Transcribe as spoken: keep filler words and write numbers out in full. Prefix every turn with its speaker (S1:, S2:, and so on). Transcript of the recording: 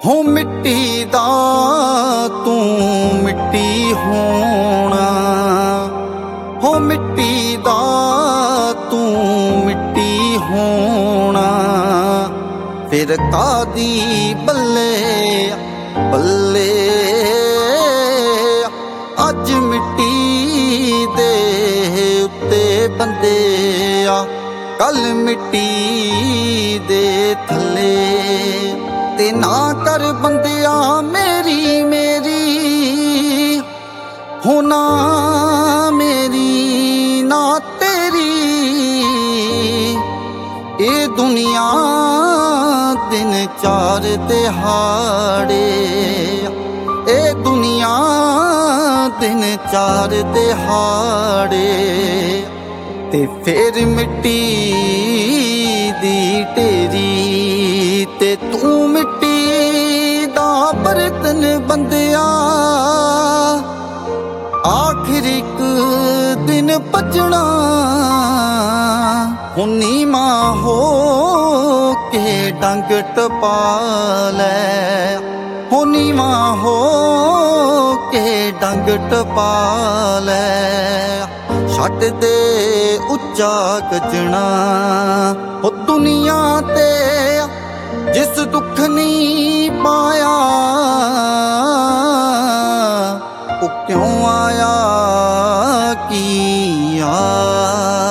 S1: ਹੋ ਮਿੱਟੀ ਦਾ ਤੂੰ ਮਿੱਟੀ ਹੋਣਾ, ਹੋ ਮਿੱਟੀ ਦਾ ਤੂੰ ਮਿੱਟੀ ਹੋਣਾ। ਫਿਰ ਕਾਦੀ ਬੱਲੇ ਬੱਲੇ ਅੱਜ ਮਿੱਟੀ ਦੇ ਉੱਤੇ ਬੰਦੇ ਆ, ਕੱਲ ਮਿੱਟੀ ਦੇ ਥੱਲੇ। ਤੇ ਨਾ ਕਰ ਬੰਦਿਆ ਮੇਰੀ ਮੇਰੀ ਹੋ ਨਾ ਮੇਰੀ ਨਾ ਤੇਰੀ। ਇਹ ਦੁਨੀਆ ਦਿਨ ਚਾਰ ਦਿਹਾੜੇ, ਇਹ ਦੁਨੀਆ ਦਿਨ ਚਾਰ ਦਿਹਾੜੇ। ਤੇ ਫਿਰ ਮਿੱਟੀ ਦੀ ਢੇਰੀ ਤੇ ਤੂੰ ਮਿੱਟੀ ਦਾ ਬਰਤਨ ਬੰਦਿਆ। ਆਖਿਰ ਇੱਕ ਦਿਨ ਭੱਜਣਾ ਹੁਨੀ ਮਾਂ ਹੋ ਕੇ ਡੰਗ ਟਪਾ ਲੈ, ਹੁਨੀ ਮਾਂ ਹੋ ਕੇ ਡੰਗ ਟਪਾ ਲੈ। ਛੱਡ ਦੇ ਉੱਚਾ ਗੱਜਣਾ ਉਹ ਦੁਨੀਆ ਤੇ ਜਿਸ ਦੁੱਖ ਨਹੀਂ ਪਾਇਆ। ਉਹ ਕਿਉਂ ਆਇਆ ਕੀ ਆ।